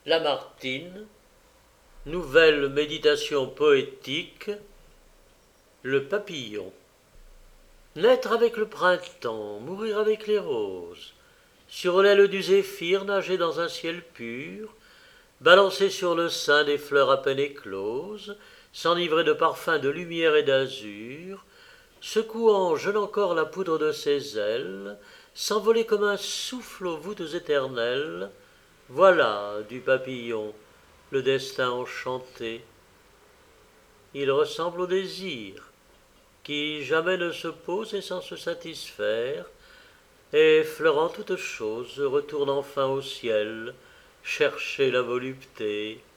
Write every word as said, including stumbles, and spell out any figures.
Lamartine, nouvelle méditation poétique, le papillon. Naître avec le printemps, mourir avec les roses, sur l'aile du zéphyr nager dans un ciel pur, balancer sur le sein des fleurs à peine écloses, s'enivrer de parfums de lumière et d'azur, secouant jeune encore la poudre de ses ailes, s'envoler comme un souffle aux voûtes éternelles. Voilà du papillon le destin enchanté. Il ressemble au désir, qui jamais ne se pose et sans se satisfaire, et effleurant toute chose retourne enfin au ciel, chercher la volupté.